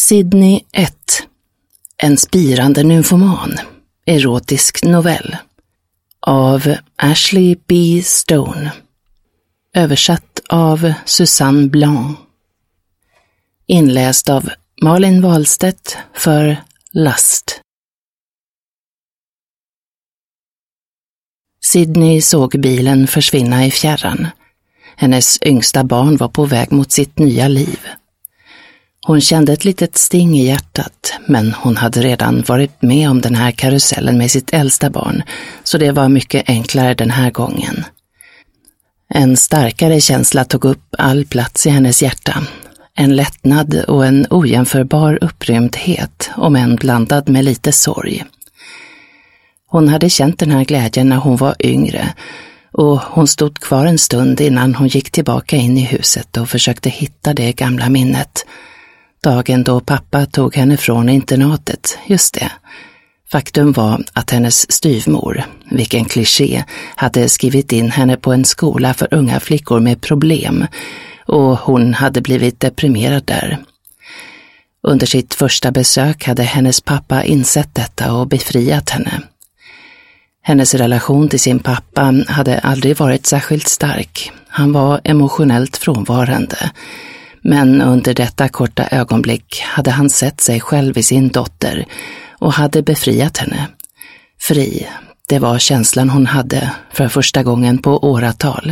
Sydney 1. En spirande nymfoman. Erotisk novell. Av Ashley B. Stone. Översatt av Susanne Blanc. Inläst av Malin Wahlstedt för Last. Sydney såg bilen försvinna i fjärran. Hennes yngsta barn var på väg mot sitt nya liv. Hon kände ett litet sting i hjärtat, men hon hade redan varit med om den här karusellen med sitt äldsta barn, så det var mycket enklare den här gången. En starkare känsla tog upp all plats i hennes hjärta. En lättnad och en ojämförbar upprymdhet, om än blandad med lite sorg. Hon hade känt den här glädjen när hon var yngre, och hon stod kvar en stund innan hon gick tillbaka in i huset och försökte hitta det gamla minnet. Dagen då pappa tog henne från internatet, just det. Faktum var att hennes styvmor, vilken kliché, hade skrivit in henne på en skola för unga flickor med problem, och hon hade blivit deprimerad där. Under sitt första besök hade hennes pappa insett detta och befriat henne. Hennes relation till sin pappa hade aldrig varit särskilt stark. Han var emotionellt frånvarande. Men under detta korta ögonblick hade han sett sig själv i sin dotter och hade befriat henne. Fri, det var känslan hon hade för första gången på åratal.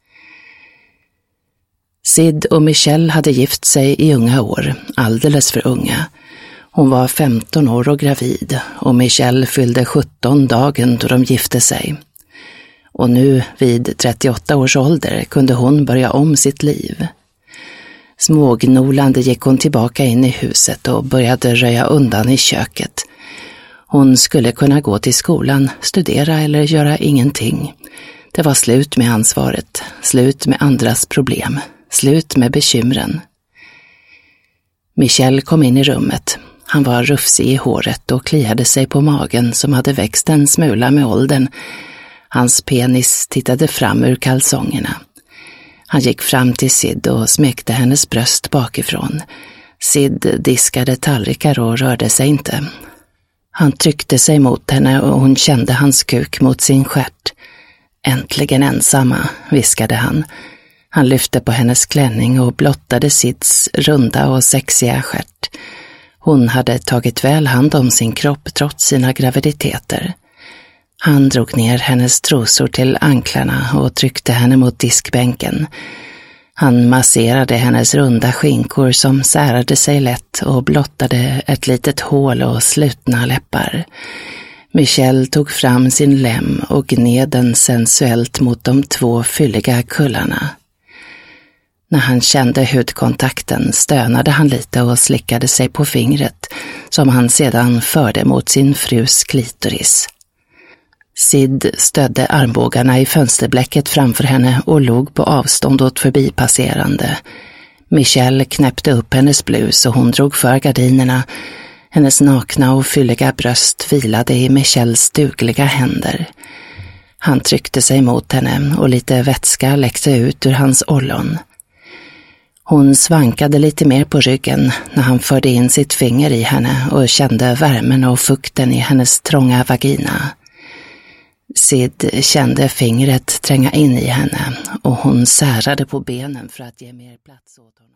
Sid och Michelle hade gift sig i unga år, alldeles för unga. Hon var 15 år och gravid, och Michelle fyllde 17 dagen då de gifte sig. Och nu, vid 38 års ålder, kunde hon börja om sitt liv. Smågnolande gick hon tillbaka in i huset och började röja undan i köket. Hon skulle kunna gå till skolan, studera eller göra ingenting. Det var slut med ansvaret, slut med andras problem, slut med bekymren. Michelle kom in i rummet. Han var rufsig i håret och kliade sig på magen som hade växt en smula med åldern. Hans penis tittade fram ur kalsongerna. Han gick fram till Sid och smekte hennes bröst bakifrån. Sid diskade tallrikar och rörde sig inte. Han tryckte sig mot henne och hon kände hans kuk mot sin stjärt. Äntligen ensamma, viskade han. Han lyfte på hennes klänning och blottade Sids runda och sexiga stjärt. Hon hade tagit väl hand om sin kropp trots sina graviditeter. Han drog ner hennes trosor till anklarna och tryckte henne mot diskbänken. Han masserade hennes runda skinkor som särade sig lätt och blottade ett litet hål och slutna läppar. Michelle tog fram sin lem och gned den sensuellt mot de 2 fylliga kullarna. När han kände hudkontakten stönade han lite och slickade sig på fingret som han sedan förde mot sin frus klitoris. Sid stödde armbågarna i fönsterblecket framför henne och låg på avstånd åt förbipasserande. Michelle knäppte upp hennes blus och hon drog för gardinerna. Hennes nakna och fylliga bröst vilade i Michelles dugliga händer. Han tryckte sig mot henne och lite vätska läckte ut ur hans ollon. Hon svankade lite mer på ryggen när han förde in sitt finger i henne och kände värmen och fukten i hennes trånga vagina. Sid kände fingret tränga in i henne och hon särade på benen för att ge mer plats åt honom.